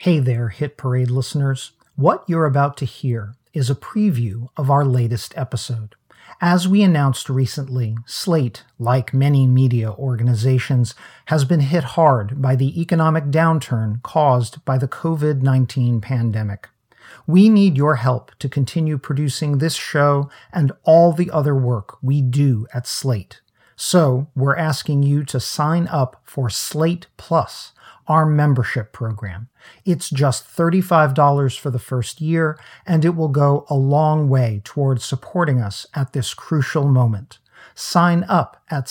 Hey there, Hit Parade listeners. What you're about to hear is a preview of our latest episode. As we announced recently, Slate, like many media organizations, has been hit hard by the economic downturn caused by the COVID-19 pandemic. We need your help to continue producing this show and all the other work we do at Slate. So, we're asking you to sign up for Slate Plus, our membership program. It's just $35 for the first year, and it will go a long way towards supporting us at this crucial moment. Sign up at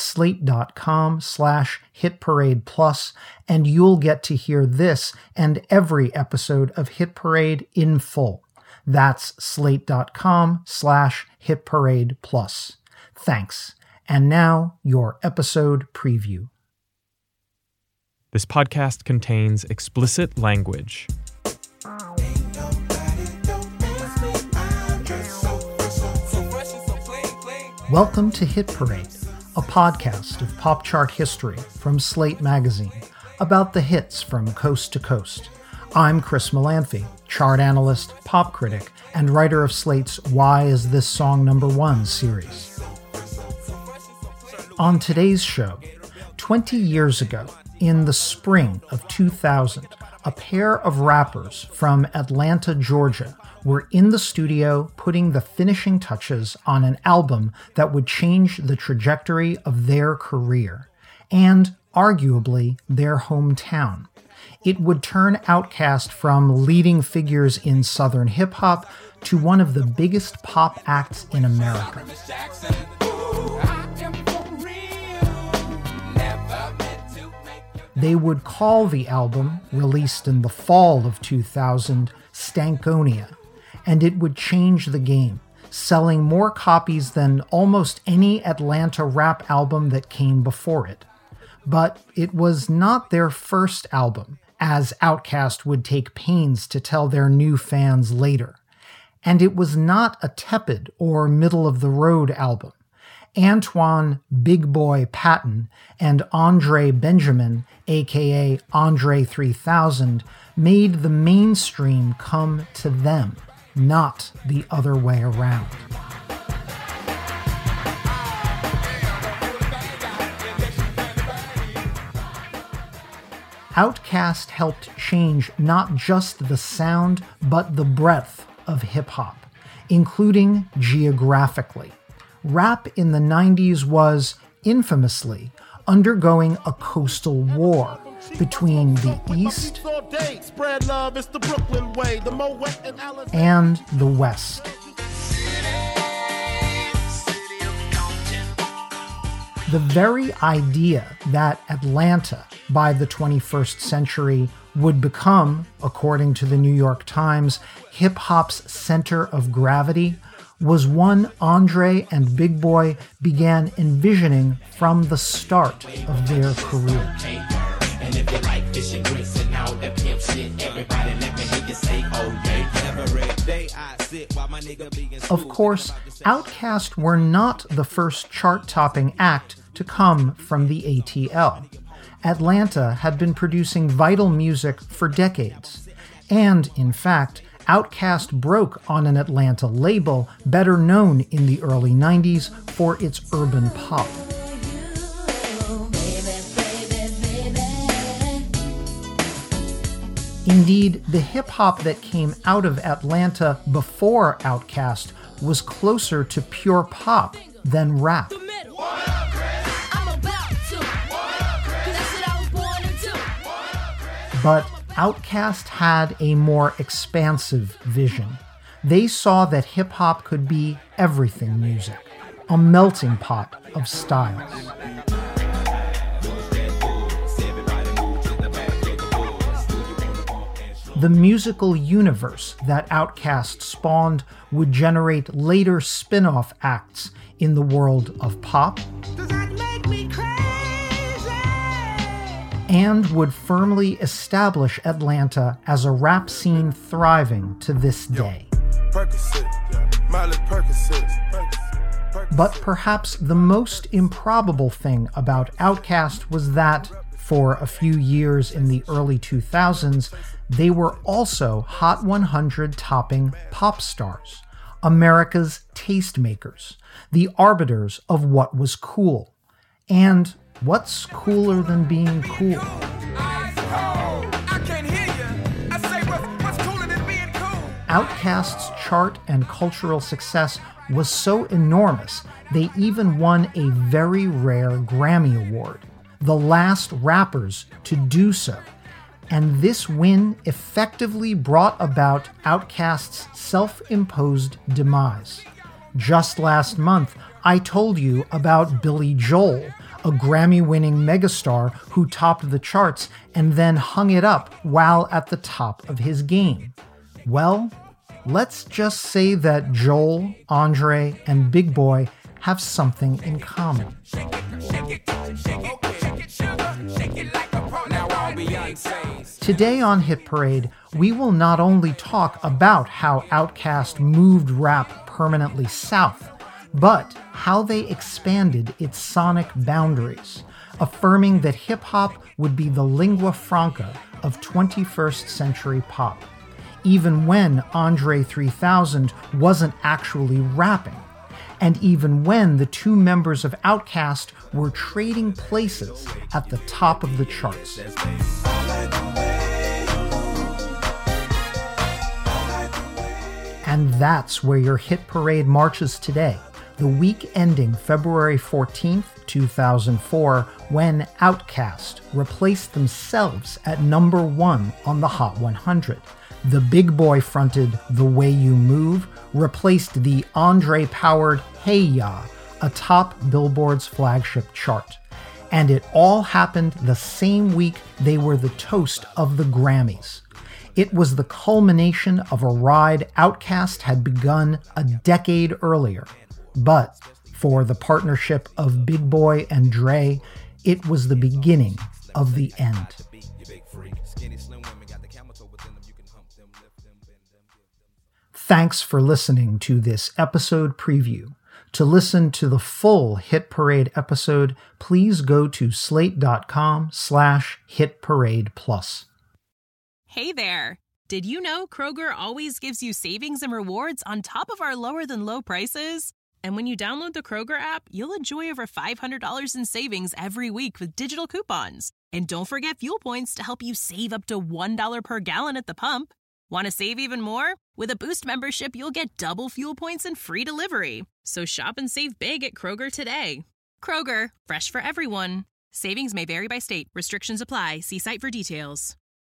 slate.com/hitparadeplus, and you'll get to hear this and every episode of Hit Parade in full. That's slate.com/hitparadeplus. Thanks. And now, your episode preview. This podcast contains explicit language. Welcome to Hit Parade, a podcast of pop chart history from Slate Magazine, about the hits from coast to coast. I'm Chris Melanphy, chart analyst, pop critic, and writer of Slate's Why Is This Song Number One series. On today's show, 20 years ago, in the spring of 2000, a pair of rappers from Atlanta, Georgia, were in the studio putting the finishing touches on an album that would change the trajectory of their career, and arguably their hometown. It would turn Outkast from leading figures in Southern hip-hop to one of the biggest pop acts in America. They would call the album, released in the fall of 2000, Stankonia, and it would change the game, selling more copies than almost any Atlanta rap album that came before it. But it was not their first album, as Outkast would take pains to tell their new fans later. And it was not a tepid or middle-of-the-road album. Antoine Big Boy Patton and Andre Benjamin, aka Andre 3000, made the mainstream come to them, not the other way around. Outkast helped change not just the sound, but the breadth of hip-hop, including geographically. Rap in the 90s was, infamously, undergoing a coastal war between the East and the West. The very idea that Atlanta, by the 21st century, would become, according to the New York Times, hip-hop's center of gravity was one Andre and Big Boy began envisioning from the start of their career. Of course, Outkast were not the first chart-topping act to come from the ATL. Atlanta had been producing vital music for decades, and, in fact, Outkast broke on an Atlanta label better known in the early 90s for its urban pop. Indeed, the hip-hop that came out of Atlanta before Outkast was closer to pure pop than rap. But Outkast had a more expansive vision. They saw that hip-hop could be everything music, a melting pot of styles. The musical universe that Outkast spawned would generate later spin-off acts in the world of pop, and would firmly establish Atlanta as a rap scene thriving to this day. But perhaps the most improbable thing about Outkast was that, For a few years in the early 2000s, they were also Hot 100 topping pop stars, America's tastemakers, the arbiters of what was cool. And what's cooler than being cool? Outkast's chart and cultural success was so enormous, they even won a very rare Grammy Award, the last rappers to do so. And this win effectively brought about Outkast's self-imposed demise. Just last month, I told you about Billy Joel, a Grammy-winning megastar who topped the charts and then hung it up while at the top of his game. Well, let's just say that Joel, Andre, and Big Boi have something in common. Today on Hit Parade, we will not only talk about how Outkast moved rap permanently south, but how they expanded its sonic boundaries, affirming that hip-hop would be the lingua franca of 21st century pop, even when Andre 3000 wasn't actually rapping, and even when the two members of Outkast were trading places at the top of the charts. And that's where your Hit Parade marches today, the week ending February 14th, 2004, when Outkast replaced themselves at number 1 on the Hot 100. The Big Boi fronted The Way You Move replaced the Andre-powered Hey Ya, atop Billboard's flagship chart. And it all happened the same week they were the toast of the Grammys. It was the culmination of a ride Outkast had begun a decade earlier. But for the partnership of Big Boi and Dre, it was the beginning of the end. Thanks for listening to this episode preview. To listen to the full Hit Parade episode, please go to slate.com/hitparade+. Hey there! Did you know Kroger always gives you savings and rewards on top of our lower than low prices? And when you download the Kroger app, you'll enjoy over $500 in savings every week with digital coupons. And don't forget fuel points to help you save up to $1 per gallon at the pump. Want to save even more? With a Boost membership, you'll get double fuel points and free delivery. So shop and save big at Kroger today. Kroger, fresh for everyone. Savings may vary by state. Restrictions apply. See site for details.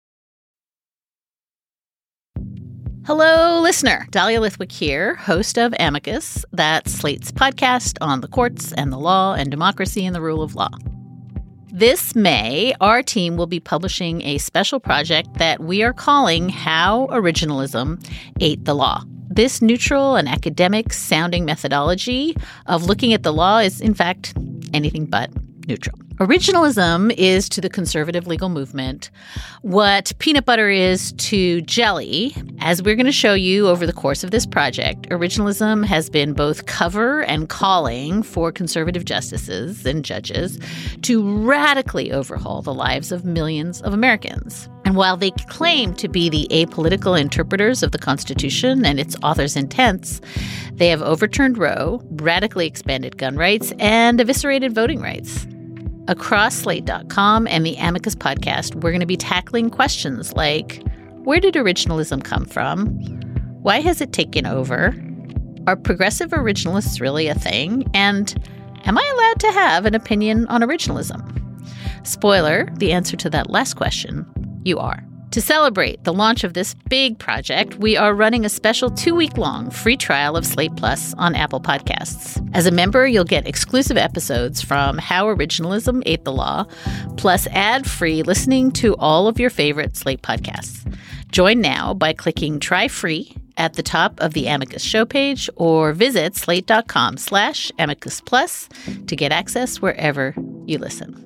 Hello, listener. Dahlia Lithwick here, host of Amicus, that's Slate's podcast on the courts and the law and democracy and the rule of law. This May, our team will be publishing a special project that we are calling How Originalism Ate the Law. This neutral and academic-sounding methodology of looking at the law is, in fact, anything but neutral. Originalism is to the conservative legal movement what peanut butter is to jelly. As we're going to show you over the course of this project, originalism has been both cover and calling for conservative justices and judges to radically overhaul the lives of millions of Americans. And while they claim to be the apolitical interpreters of the Constitution and its author's intents, they have overturned Roe, radically expanded gun rights, and eviscerated voting rights. Across Slate.com and the Amicus podcast, we're going to be tackling questions like, where did originalism come from? Why has it taken over? Are progressive originalists really a thing? And am I allowed to have an opinion on originalism? Spoiler, the answer to that last question, you are. To celebrate the launch of this big project, we are running a special 2-week-long free trial of Slate Plus on Apple Podcasts. As a member, you'll get exclusive episodes from How Originalism Ate the Law, plus ad-free listening to all of your favorite Slate podcasts. Join now by clicking Try Free at the top of the Amicus show page or visit slate.com/Amicus Plus to get access wherever you listen.